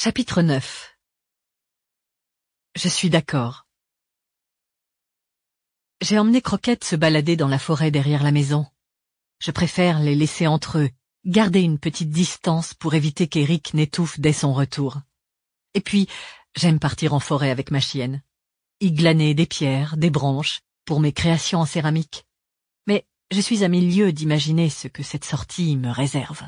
Chapitre 9. Je suis d'accord. J'ai emmené Croquette se balader dans la forêt derrière la maison. Je préfère les laisser entre eux, garder une petite distance pour éviter qu'Eric n'étouffe dès son retour. Et puis, j'aime partir en forêt avec ma chienne, y glaner des pierres, des branches, pour mes créations en céramique. Mais je suis à mille lieues d'imaginer ce que cette sortie me réserve.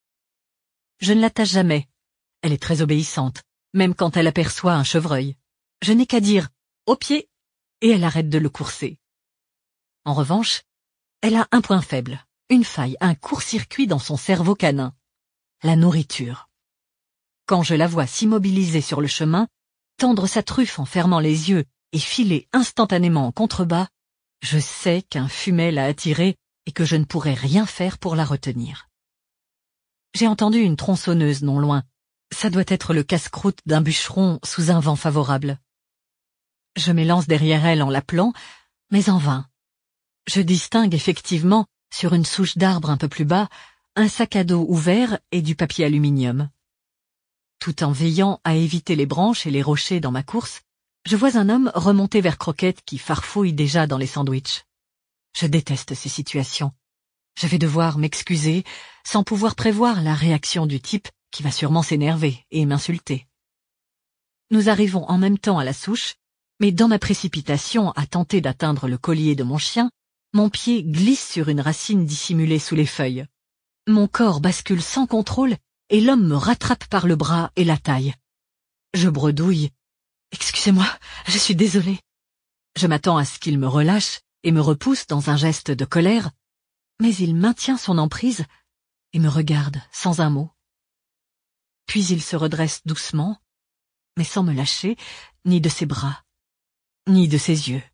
Je ne l'attache jamais. Elle est très obéissante, même quand elle aperçoit un chevreuil. Je n'ai qu'à dire « au pied » et elle arrête de le courser. En revanche, elle a un point faible, une faille, un court-circuit dans son cerveau canin. La nourriture. Quand je la vois s'immobiliser sur le chemin, tendre sa truffe en fermant les yeux et filer instantanément en contrebas, je sais qu'un fumet l'a attirée et que je ne pourrai rien faire pour la retenir. J'ai entendu une tronçonneuse non loin. Ça doit être le casse-croûte d'un bûcheron sous un vent favorable. Je m'élance derrière elle en l'appelant, mais en vain. Je distingue effectivement, sur une souche d'arbre un peu plus bas, un sac à dos ouvert et du papier aluminium. Tout en veillant à éviter les branches et les rochers dans ma course, je vois un homme remonter vers Croquette qui farfouille déjà dans les sandwichs. Je déteste ces situations. Je vais devoir m'excuser sans pouvoir prévoir la réaction du type qui va sûrement s'énerver et m'insulter. Nous arrivons en même temps à la souche, mais dans ma précipitation à tenter d'atteindre le collier de mon chien, mon pied glisse sur une racine dissimulée sous les feuilles. Mon corps bascule sans contrôle et l'homme me rattrape par le bras et la taille. Je bredouille. « Excusez-moi, je suis désolée. » Je m'attends à ce qu'il me relâche et me repousse dans un geste de colère, mais il maintient son emprise et me regarde sans un mot. Puis il se redresse doucement, mais sans me lâcher, ni de ses bras, ni de ses yeux.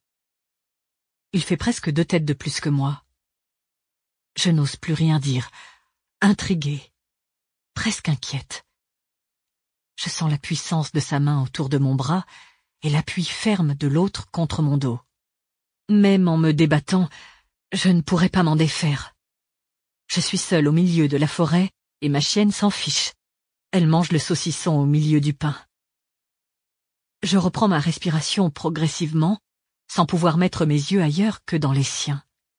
Il fait presque 2 têtes de plus que moi. Je n'ose plus rien dire, intriguée, presque inquiète. Je sens la puissance de sa main autour de mon bras et l'appui ferme de l'autre contre mon dos. Même en me débattant, je ne pourrais pas m'en défaire. Je suis seule au milieu de la forêt et ma chienne s'en fiche. Elle mange le saucisson au milieu du pain. Je reprends ma respiration progressivement, sans pouvoir mettre mes yeux ailleurs que dans les siens.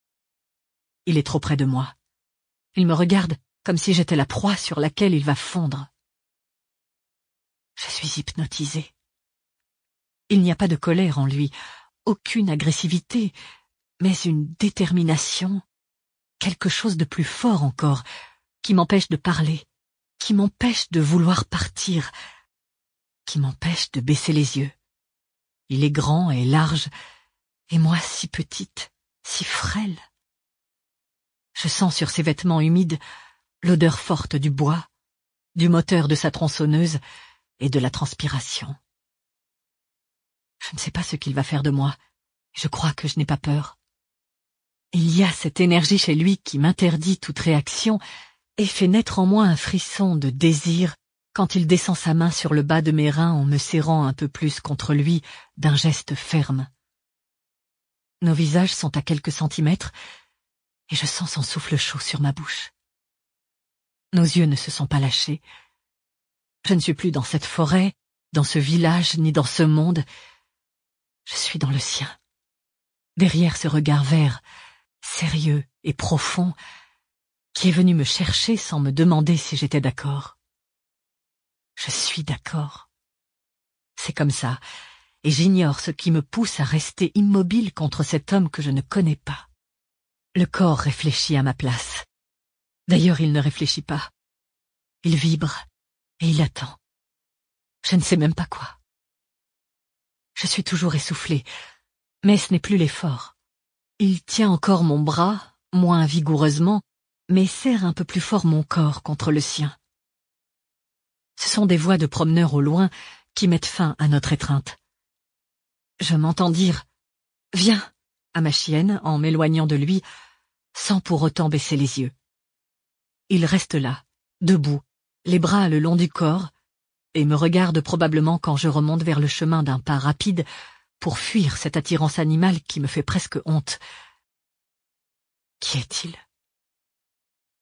Il est trop près de moi. Il me regarde comme si j'étais la proie sur laquelle il va fondre. Je suis hypnotisée. Il n'y a pas de colère en lui, aucune agressivité, mais une détermination, quelque chose de plus fort encore, qui m'empêche de parler, qui m'empêche de vouloir partir, qui m'empêche de baisser les yeux. Il est grand et large, et moi si petite, si frêle. Je sens sur ses vêtements humides l'odeur forte du bois, du moteur de sa tronçonneuse et de la transpiration. Je ne sais pas ce qu'il va faire de moi, je crois que je n'ai pas peur. Il y a cette énergie chez lui qui m'interdit toute réaction et fait naître en moi un frisson de désir quand il descend sa main sur le bas de mes reins en me serrant un peu plus contre lui d'un geste ferme. Nos visages sont à quelques centimètres et je sens son souffle chaud sur ma bouche. Nos yeux ne se sont pas lâchés. Je ne suis plus dans cette forêt, dans ce village, ni dans ce monde. Je suis dans le sien. Derrière ce regard vert, sérieux et profond, qui est venu me chercher sans me demander si j'étais d'accord. Je suis d'accord. C'est comme ça, et j'ignore ce qui me pousse à rester immobile contre cet homme que je ne connais pas. Le corps réfléchit à ma place. D'ailleurs, il ne réfléchit pas. Il vibre, et il attend. Je ne sais même pas quoi. Je suis toujours essoufflée, mais ce n'est plus l'effort. Il tient encore mon bras, moins vigoureusement, mais serre un peu plus fort mon corps contre le sien. Ce sont des voix de promeneurs au loin qui mettent fin à notre étreinte. Je m'entends dire « Viens » à ma chienne en m'éloignant de lui, sans pour autant baisser les yeux. Il reste là, debout, les bras le long du corps, et me regarde probablement quand je remonte vers le chemin d'un pas rapide pour fuir cette attirance animale qui me fait presque honte. Qui est-il ?